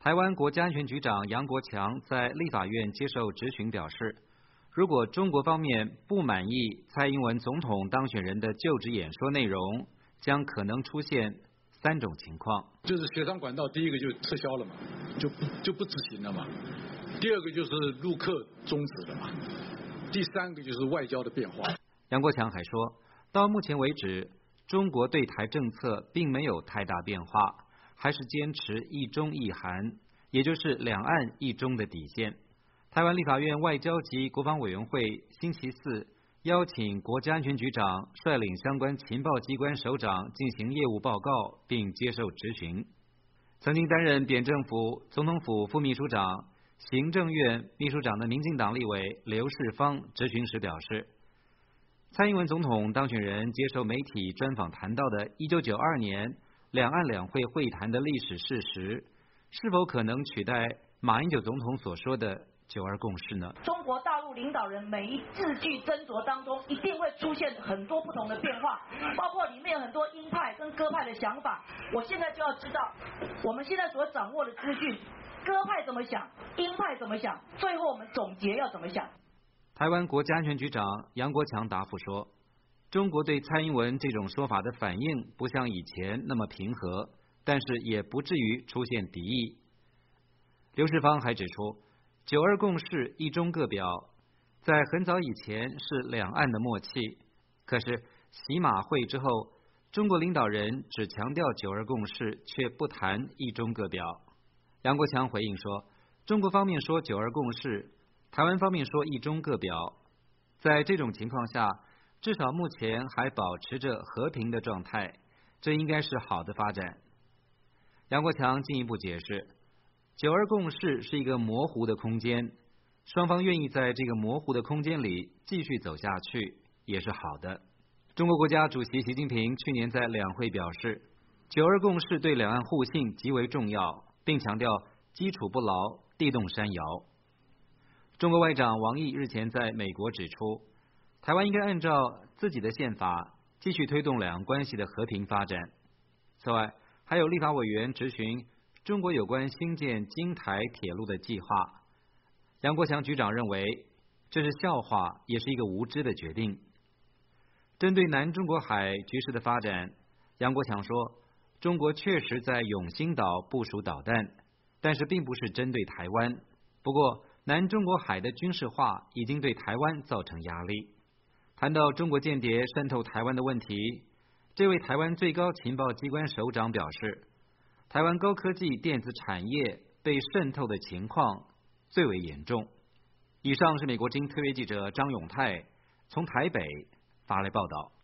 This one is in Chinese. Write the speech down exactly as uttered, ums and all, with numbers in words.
台湾国家安全局长杨国强在立法院接受质询表示，如果中国方面不满意蔡英文总统当选人的就职演说内容，将可能出现三种情况： 就是协商管道，第一个就撤销了嘛，就不就不执行了嘛；第二个就是陆客终止了嘛；第三个就是外交的变化。 杨国强还说，到目前为止，中国对台政策并没有太大变化，还是坚持一中一韩，也就是两岸一中的底线。台湾立法院外交及国防委员会星期四邀请国家安全局长率领相关情报机关首长进行业务报告，并接受质询。曾经担任扁政府总统府副秘书长、行政院秘书长的民进党立委刘世芳质询时表示，蔡英文总统当选人接受媒体专访谈到的一九九二年两岸两会会谈的历史事实，是否可能取代马英九总统所说的九二共识呢？ 中国大陆领导人每一字句斟酌当中，一定会出现很多不同的变化，包括里面有很多鹰派跟鸽派的想法。我现在就要知道，我们现在所掌握的资讯，鸽派怎么想，鹰派怎么想，最后我们总结要怎么想。 台湾国家安全局长杨国强答复说，中国对蔡英文这种说法的反应不像以前那么平和，但是也不至于出现敌意。刘世芳还指出，九二共识一中各表在很早以前是两岸的默契，可是习马会之后，中国领导人只强调九二共识，却不谈一中各表。杨国强回应说，中国方面说九二共识，台湾方面说一中各表，在这种情况下，至少目前还保持着和平的状态，这应该是好的发展。杨国强进一步解释，九二共识是一个模糊的空间，双方愿意在这个模糊的空间里继续走下去，也是好的。中国国家主席习近平去年在两会表示，九二共识对两岸互信极为重要，并强调基础不牢，地动山摇。中国外长王毅日前在美国指出，台湾应该按照自己的宪法继续推动两岸关系的和平发展。此外，还有立法委员质询中国有关兴建京台铁路的计划。杨国强局长认为，这是笑话，也是一个无知的决定。针对南中国海局势的发展，杨国强说，中国确实在永兴岛部署导弹，但是并不是针对台湾。不过，南中国海的军事化已经对台湾造成压力。谈到中国间谍渗透台湾的问题，这位台湾最高情报机关首长表示，台湾高科技电子产业被渗透的情况最为严重。以上是美国之音特约记者张永泰从台北发来报道。